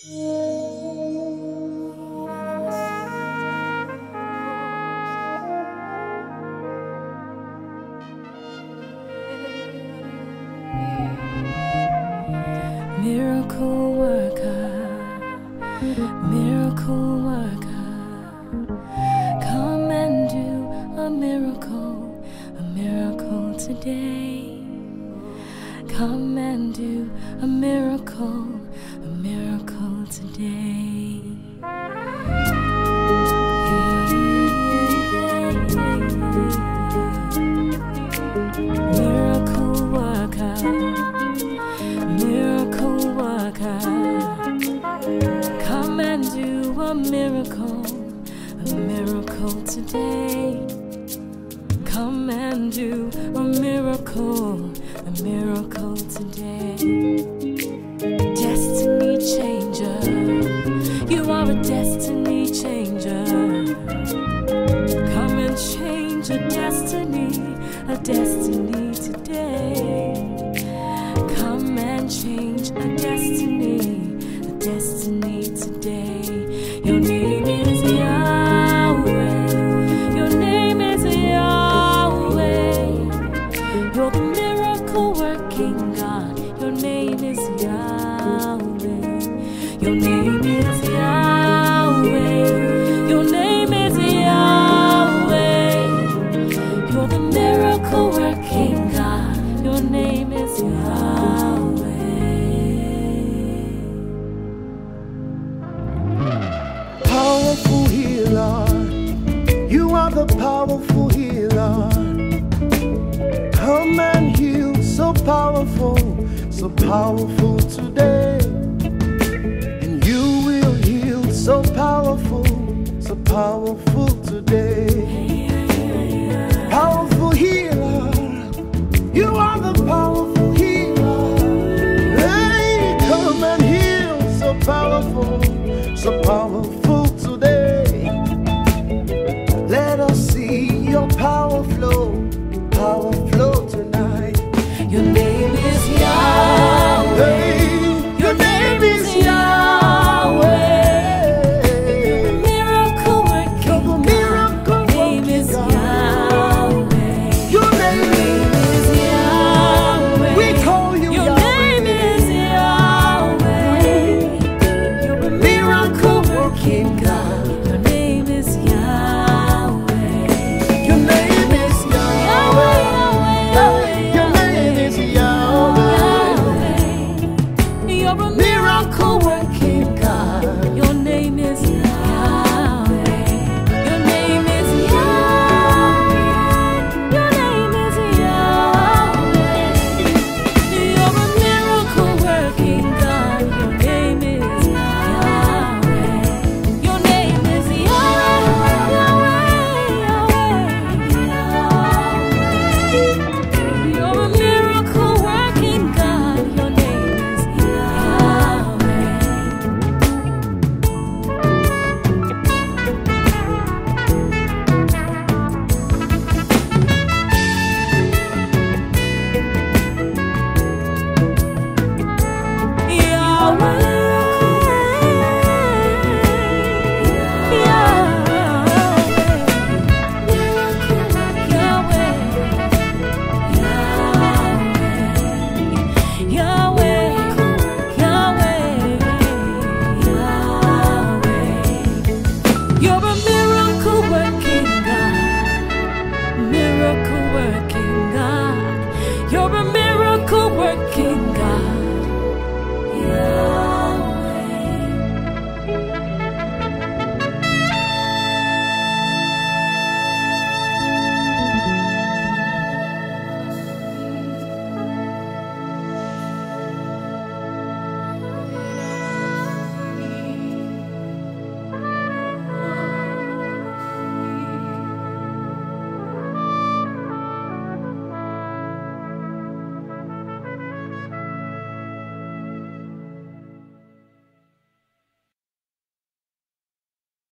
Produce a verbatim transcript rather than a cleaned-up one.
Miracle worker, miracle worker, come and do a miracle, a miracle today. Come and do a miracle, a miracle today. Miracle worker, miracle worker, come and do a miracle, a miracle today. Come and do a miracle, a miracle today. Destiny changer, you are a destiny changer. Come and change a destiny, a destiny today. Come and change a destiny, a destiny today. Your name is Yahweh, your name is Yahweh. You're the miracle working God, your name is Yahweh. Your name is Yahweh, your name is Yahweh. You're the miracle working God, your name is Yahweh. Powerful healer, you are the powerful healer. Come and heal, so powerful, so powerful today. And you will heal, so powerful, so powerful today. Powerful healer, you are the powerful healer. Hey, come and heal, so powerful, so powerful.